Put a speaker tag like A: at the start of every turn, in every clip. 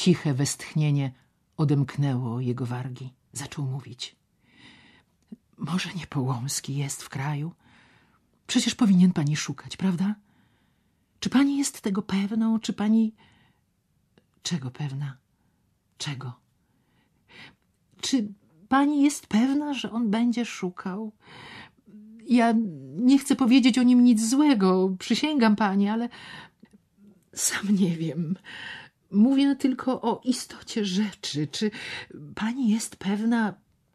A: Ciche westchnienie odemknęło jego wargi. Zaczął mówić. Może Niepołomski jest w kraju? Przecież powinien pani szukać, prawda? Czy pani jest tego pewną? Czy pani... Czego pewna? Czego? Czy pani jest pewna, że on będzie szukał? Ja nie chcę powiedzieć o nim nic złego, przysięgam pani, ale sam nie wiem. Mówię tylko o istocie rzeczy. Czy pani jest pewna...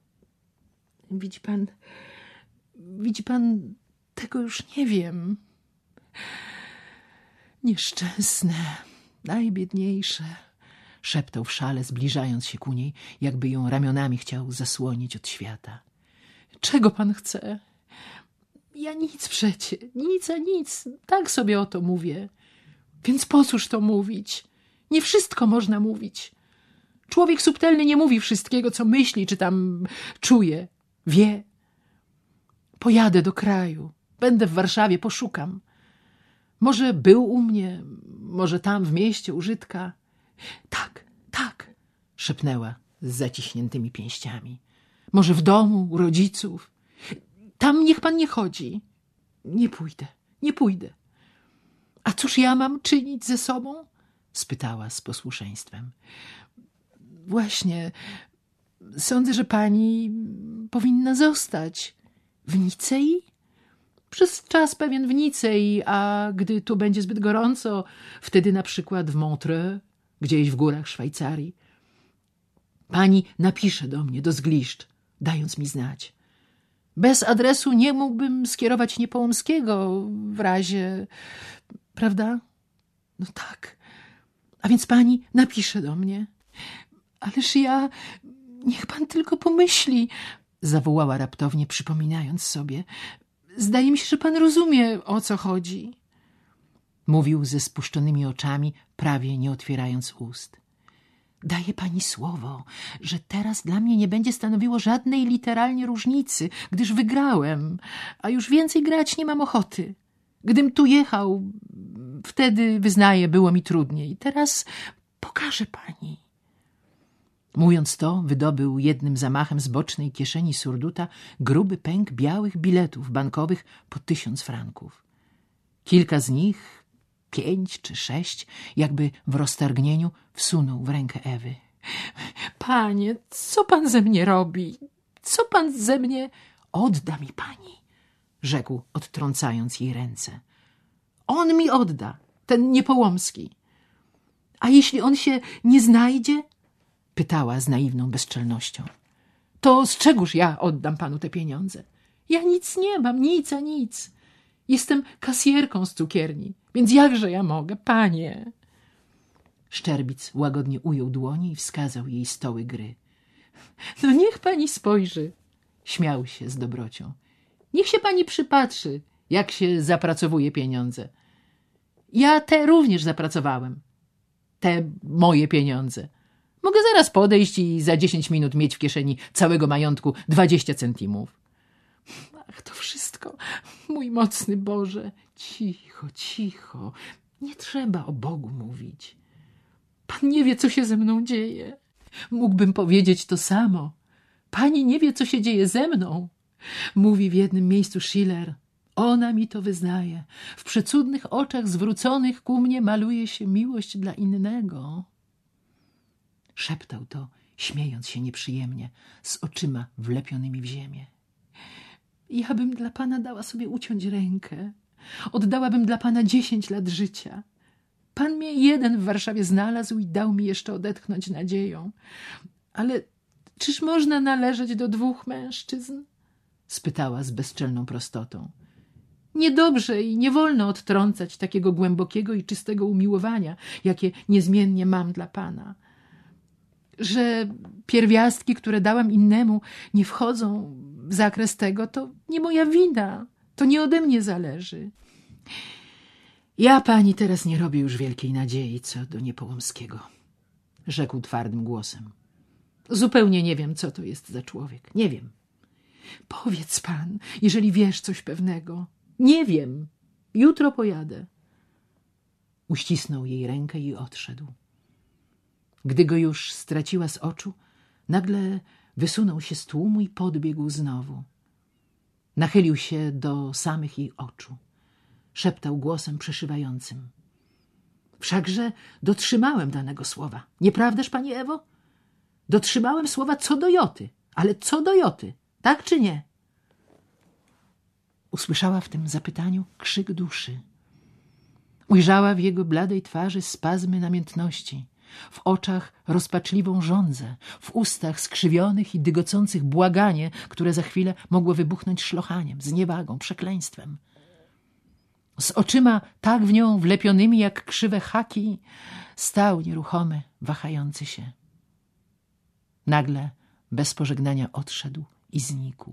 A: Widzi pan, tego już nie wiem. Nieszczęsne, najbiedniejsze, szeptał w szale, zbliżając się ku niej, jakby ją ramionami chciał zasłonić od świata. Czego pan chce? Ja nic przecie, nic a nic, tak sobie o to mówię. Więc po cóż to mówić? Nie wszystko można mówić. Człowiek subtelny nie mówi wszystkiego, co myśli, czy tam czuje, wie. Pojadę do kraju, będę w Warszawie, poszukam. Może był u mnie, może tam w mieście użytka. Tak, tak, szepnęła z zaciśniętymi pięściami. Może w domu, u rodziców. Tam niech pan nie chodzi. Nie pójdę. A cóż ja mam czynić ze sobą? Spytała z posłuszeństwem. Właśnie, sądzę, że pani powinna zostać w Nicei. Przez czas pewien w Nicei, a gdy tu będzie zbyt gorąco, wtedy na przykład w Montreux, gdzieś w górach Szwajcarii. Pani napisze do mnie, do zgliszcz, dając mi znać. Bez adresu nie mógłbym skierować Niepołomskiego w razie... Prawda? No tak. A więc pani napisze do mnie. Ależ ja... Niech pan tylko pomyśli, zawołała raptownie, przypominając sobie. Zdaje mi się, że pan rozumie, o co chodzi. Mówił ze spuszczonymi oczami, prawie nie otwierając ust. Daję pani słowo, że teraz dla mnie nie będzie stanowiło żadnej literalnie różnicy, gdyż wygrałem, a już więcej grać nie mam ochoty. Gdym tu jechał, wtedy, wyznaję, było mi trudniej. Teraz pokażę pani. Mówiąc to, wydobył jednym zamachem z bocznej kieszeni surduta gruby pęk białych biletów bankowych po 1000 franków. Kilka z nich, 5 czy 6, jakby w roztargnieniu, wsunął w rękę Ewy. Panie, co pan ze mnie robi? Co pan ze mnie... Odda mi pani, rzekł, odtrącając jej ręce. On mi odda, ten Niepołomski. A jeśli on się nie znajdzie? Pytała z naiwną bezczelnością. To z czegóż ja oddam panu te pieniądze? Ja nic nie mam, nic a nic. Jestem kasjerką z cukierni, więc jakże ja mogę, panie? Szczerbic łagodnie ujął dłonie i wskazał jej stoły gry. No niech pani spojrzy, śmiał się z dobrocią. Niech się pani przypatrzy, jak się zapracowuje pieniądze. Ja te również zapracowałem. Te moje pieniądze. Mogę zaraz podejść i za 10 minut mieć w kieszeni całego majątku 20 centimów. Ach, to wszystko, mój mocny Boże. Cicho, cicho. Nie trzeba o Bogu mówić. Pan nie wie, co się ze mną dzieje. Mógłbym powiedzieć to samo. Pani nie wie, co się dzieje ze mną. Mówi w jednym miejscu Schiller. Ona mi to wyznaje. W przecudnych oczach zwróconych ku mnie maluje się miłość dla innego. Szeptał to, śmiejąc się nieprzyjemnie, z oczyma wlepionymi w ziemię. Ja bym dla pana dała sobie uciąć rękę. Oddałabym dla pana 10 lat życia. Pan mnie jeden w Warszawie znalazł i dał mi jeszcze odetchnąć nadzieją. Ale czyż można należeć do 2 mężczyzn? Spytała z bezczelną prostotą. Niedobrze i nie wolno odtrącać takiego głębokiego i czystego umiłowania, jakie niezmiennie mam dla pana. Że pierwiastki, które dałam innemu, nie wchodzą w zakres tego, to nie moja wina. To nie ode mnie zależy. Ja pani teraz nie robię już wielkiej nadziei co do Niepołomskiego, rzekł twardym głosem. Zupełnie nie wiem, co to jest za człowiek. Nie wiem. Powiedz pan, jeżeli wiesz coś pewnego. Nie wiem. Jutro pojadę. Uścisnął jej rękę i odszedł. Gdy go już straciła z oczu, nagle wysunął się z tłumu i podbiegł znowu. Nachylił się do samych jej oczu. Szeptał głosem przeszywającym. Wszakże dotrzymałem danego słowa. Nieprawdaż, pani Ewo? Dotrzymałem słowa co do joty. Ale co do joty? Tak czy nie? Usłyszała w tym zapytaniu krzyk duszy. Ujrzała w jego bladej twarzy spazmy namiętności, w oczach rozpaczliwą żądzę, w ustach skrzywionych i dygocących błaganie, które za chwilę mogło wybuchnąć szlochaniem, zniewagą, przekleństwem. Z oczyma tak w nią wlepionymi jak krzywe haki stał nieruchomy, wahający się. Nagle, bez pożegnania odszedł i znikł.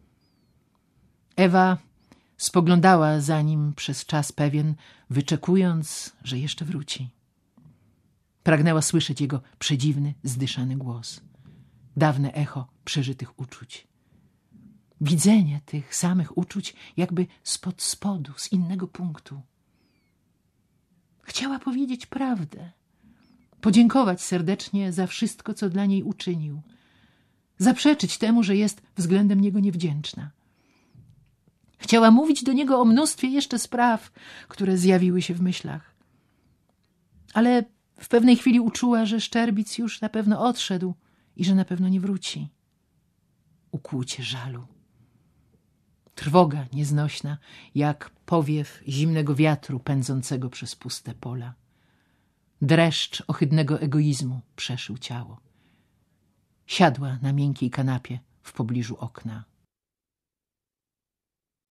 A: Ewa spoglądała za nim przez czas pewien, wyczekując, że jeszcze wróci. Pragnęła słyszeć jego przedziwny, zdyszany głos, dawne echo przeżytych uczuć. Widzenie tych samych uczuć jakby spod spodu, z innego punktu. Chciała powiedzieć prawdę, podziękować serdecznie za wszystko, co dla niej uczynił, zaprzeczyć temu, że jest względem niego niewdzięczna. Chciała mówić do niego o mnóstwie jeszcze spraw, które zjawiły się w myślach. Ale w pewnej chwili uczuła, że Szczerbic już na pewno odszedł i że na pewno nie wróci. Ukłucie żalu. Trwoga nieznośna, jak powiew zimnego wiatru pędzącego przez puste pola. Dreszcz ohydnego egoizmu przeszył ciało. Siadła na miękkiej kanapie w pobliżu okna.